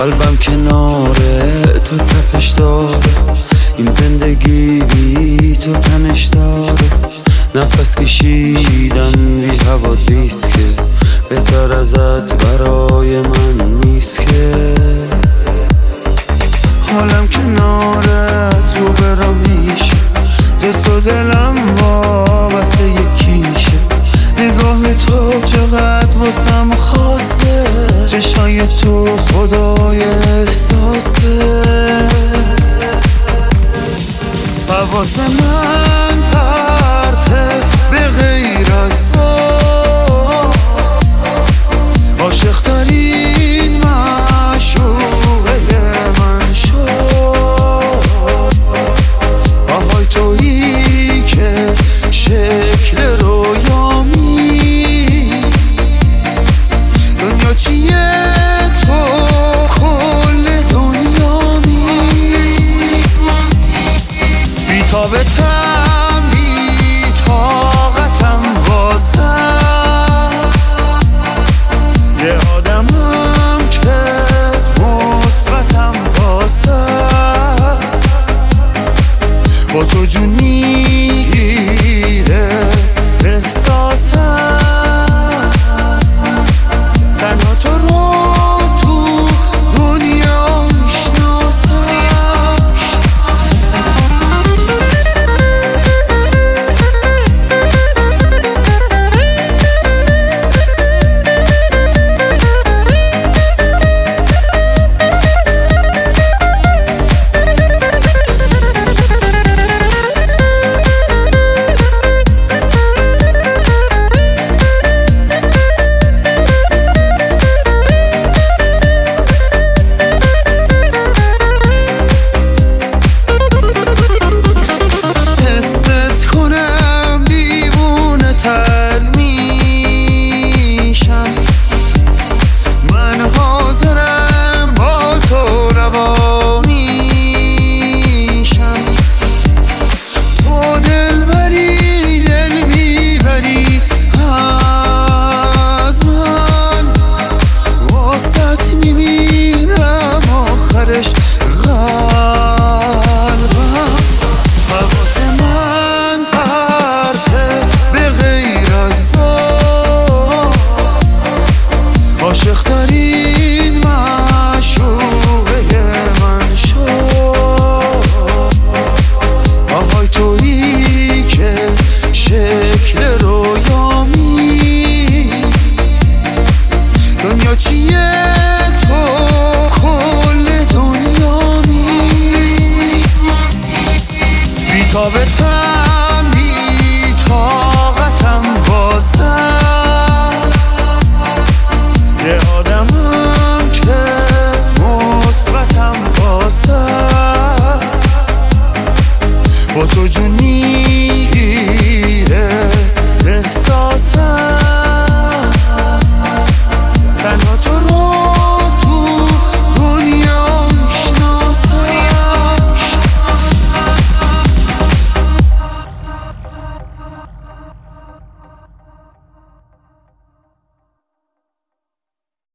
قلبم کناره تو تپش داره، این زندگی بی تو تنش داره. نفس کشیدن بی حوادیست که بهتر ازت برای من نیست که. حالم کنارت رو برام میشه، جز تو دلم وابسته یکیشه. نگاه تو چقدر واسم خاصه، چشای تو خدای احساسه. حواس من پرته به غیر از تو، عاشق ترین معشوقه من شد. آهای تویی که شکل رویامی، دنیا چیه تو کل دنیامی. بی‌تابتم بی‌طاقتم واسه یه آدمم که مثبتم واسه. با تو جون میگیره احساسم، تنها تو رو تو دنیا میشناسم. حواس من پرته به غیر از تو، عاشق ترین